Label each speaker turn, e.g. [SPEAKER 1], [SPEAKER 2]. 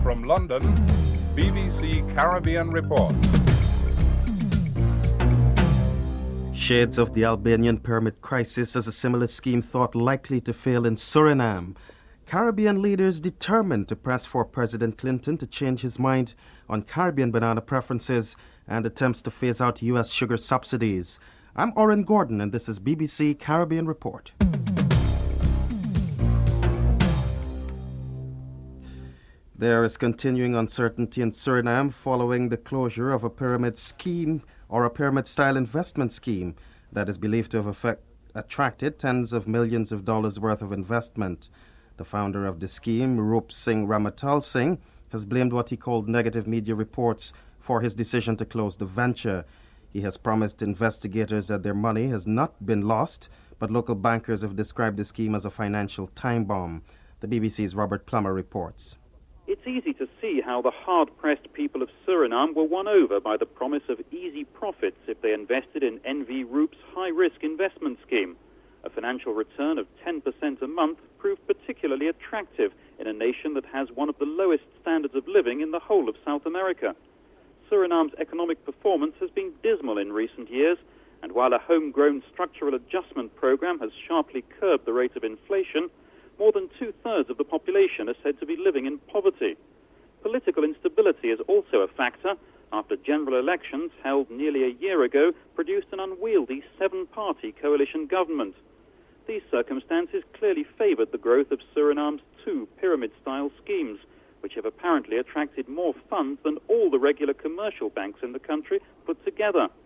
[SPEAKER 1] From London, BBC Caribbean Report.
[SPEAKER 2] Shades of the Albanian permit crisis as a similar scheme thought likely to fail in Suriname. Caribbean leaders determined to press for President Clinton to change his mind on Caribbean banana preferences and attempts to phase out U.S. sugar subsidies. I'm Oren Gordon, and this is BBC Caribbean Report. There is continuing uncertainty in Suriname following the closure of a pyramid scheme or a pyramid-style investment scheme that is believed to have attracted tens of millions of dollars worth of investment. The founder of the scheme, Roop Singh Ramatal Singh, has blamed what he called negative media reports for his decision to close the venture. He has promised investigators that their money has not been lost, but local bankers have described the scheme as a financial time bomb. The BBC's Robert Plummer reports.
[SPEAKER 3] It's easy to see how the hard-pressed people of Suriname were won over by the promise of easy profits if they invested in NV Roop's high-risk investment scheme. A financial return of 10% a month proved particularly attractive in a nation that has one of the lowest standards of living in the whole of South America. Suriname's economic performance has been dismal in recent years, and while a homegrown structural adjustment program has sharply curbed the rate of inflation, more than two-thirds of the population are said to be living in poverty. Political instability is also a factor after general elections held nearly a year ago produced an unwieldy seven-party coalition government. These circumstances clearly favoured the growth of Suriname's two pyramid-style schemes, which have apparently attracted more funds than all the regular commercial banks in the country put together.